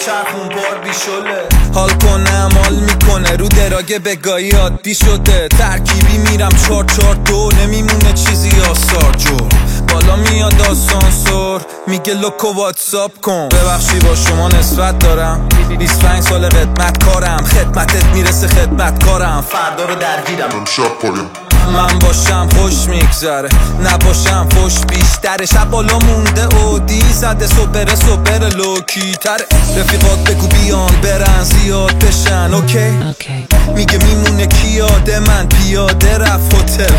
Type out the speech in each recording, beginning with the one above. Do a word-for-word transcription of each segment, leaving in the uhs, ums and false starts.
چرخون بار بیشله حال کنه مال میکنه رو دراگه بگاهی عادی شده ترکیبی میرم چار چار دو نمیمونه چیزی آثار جور بالا میاد آسانسور میگه لوکو واتساپ کن ببخشی با شما نسبت دارم بیست و پنج سال خدمت کارم خدمتت میرسه خدمت کارم فردا رو درگیرم امشب پاریم من باشم خوش میگذره نباشم خوش بیشتره شب بالا مونده اودی زده سوپره سوپره لوکی تره رفیقات بگو بیان برن زیاد بشن اوکی, okay. میگه میمونه کیاده من پیاده رفت هتل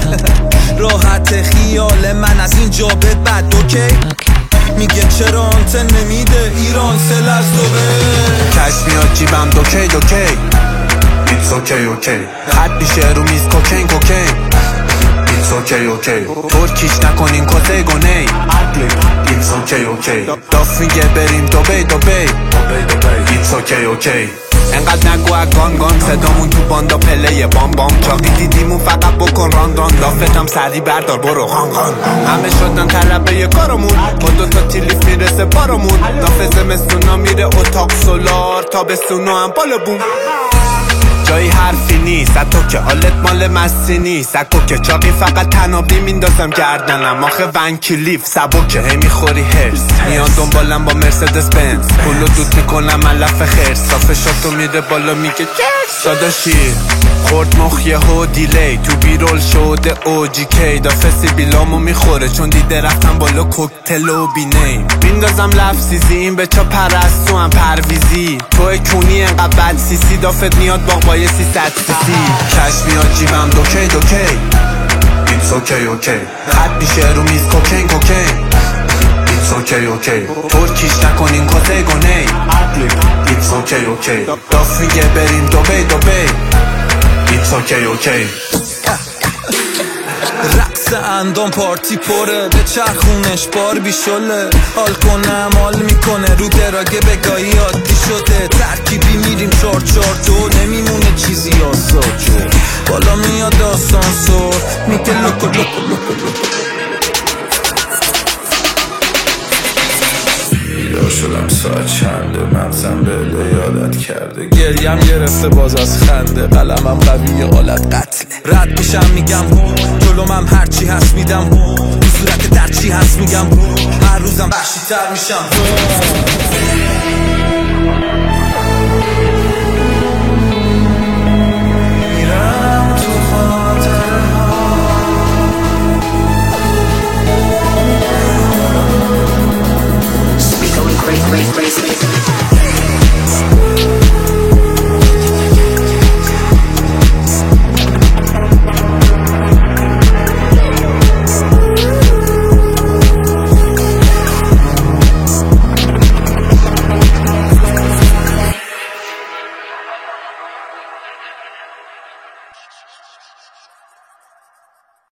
راحت خیال من از اینجا به بعد اوکی, okay. میگه چرا آنتن نمیده ایران سل از دوبه کش میاد جیبم دوکی دوکی It's okay okay خط میشه رو میز کوکین کوکین It's okay okay ترکیش نکنین کسی گونه It's okay okay داف میگه بریم دوبی دوبی It's okay okay انقدر نگو اگان گان صدامون تو باندا پله بام بام چاقی دیدیمون فقط بکن ران ران دافتم سری بردار برو غان غان همه شدن طلبه کارمون با دوتا تیلیف میرسه بارمون داف زمستونا میره اتاق سولار تابستونا هم بالا بوم جایی حرفی نیست تو که حالت مال مستی نیست اکو که چاقی فقط تنابی میندازم گردنم آخه ون کلیف سبکه هی میخوری هرس میان دنبالم با مرسدس بنز پولو دود میکنم علف خرس صافه شاتو میره بالا میگه جرس داداشی خورد مخ یه هو دیلی تو بیرول شده او جی کی دافه سیبیلامو میخوره چون دیده رفتم بالا کوکتل و بینیم میندازم لفظیزی این به چا پرستو هم پرویزی توی کونی انقدر بد سیسی دافت میاد باق با یه سیصد سیسی کش میاد جیبم دوکی دوکی It's okay okay خط میشه رو میز کوکین کوکین It's okay okay ترکیش نکنین کسی گونه It's okay okay داف میگه بریم دوبی دوبی It's okay okay رقص اندام پارتی پره به چرخونش بار بیشله حال کنه مال میکنه رو دراگه بگاهی عادی شده ترکیبی میریم چار چار دو نمیمونه چیزی آسا جو بالا میاد آسانسور میگه لوکو لوکو لوکو لوکو بیدار شدم ساعت چنده مغزم بله یادت کرده گریم گرفته باز از خنده قلمم قویه آلت قتله رد میشم میگم جلومم هرچی هست میدم تو صورت در چی هست میگم هر روزم وحشی تر میشم